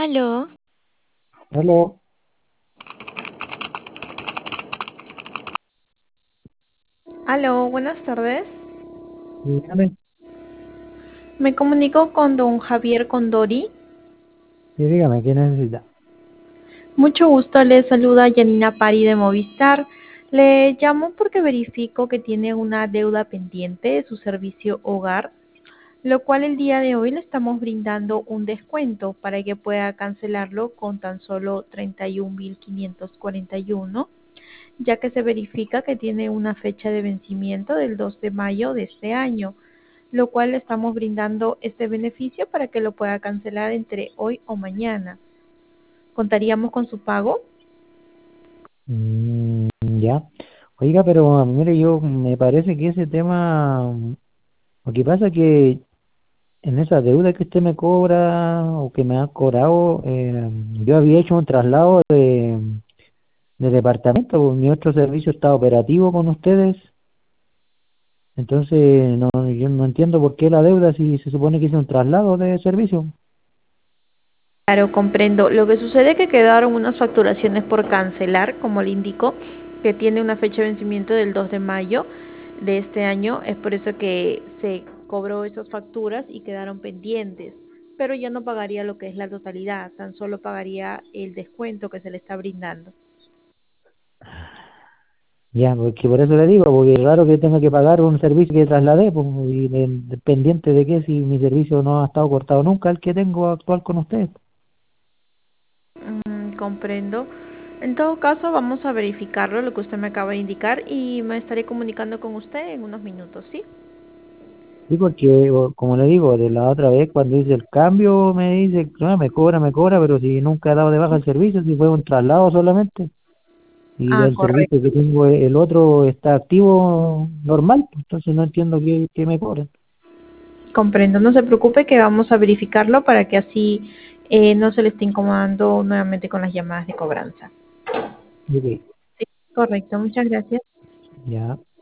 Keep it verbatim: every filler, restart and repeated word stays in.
Aló, Aló, Aló, buenas tardes. dígame, Me comunico con don Javier Condori. sí, dígame, ¿qué necesita? Mucho gusto, le saluda Janina Pari de Movistar. Le llamo porque verifico que tiene una deuda pendiente de su servicio hogar, lo cual el día de hoy le estamos brindando un descuento para que pueda cancelarlo con tan solo treinta y un mil quinientos cuarenta y uno, ya que se verifica que tiene una fecha de vencimiento del dos de mayo de este año, lo cual le estamos brindando este beneficio para que lo pueda cancelar entre hoy o mañana. ¿Contaríamos con su pago? Mm, ya. Oiga, pero mire, yo me parece que ese tema, mm, lo que pasa es que en esa deuda que usted me cobra o que me ha cobrado, eh, yo había hecho un traslado de, de departamento, pues, mi otro servicio está operativo con ustedes, entonces no, yo no entiendo por qué la deuda si se supone que hice un traslado de servicio. Claro, comprendo. Lo que sucede es que quedaron unas facturaciones por cancelar, como le indico, que tiene una fecha de vencimiento del dos de mayo de este año. Es por eso que se cobró esas facturas y quedaron pendientes. Pero ya no pagaría lo que es la totalidad, tan solo pagaría el descuento que se le está brindando. Ya, porque por eso le digo, porque es raro que tenga que pagar un servicio que trasladé, pues, y de- dependiente de que si mi servicio no ha estado cortado nunca, el que tengo actual con usted. Mm, comprendo. En todo caso, vamos a verificarlo, lo que usted me acaba de indicar, y me estaré comunicando con usted en unos minutos, ¿sí? Sí, porque, o- como le digo, de la otra vez cuando hice el cambio me dice, no, me cobra, me cobra, pero si nunca he dado de baja el servicio, si fue un traslado solamente, y Ah, el servicio correcto. que tengo, eh, el otro está activo normal, pues, entonces no entiendo qué, qué me cobran. Comprendo. No se preocupe que vamos a verificarlo para que así eh, no se le esté incomodando nuevamente con las llamadas de cobranza. Ok, Sí, correcto. Muchas gracias. ya.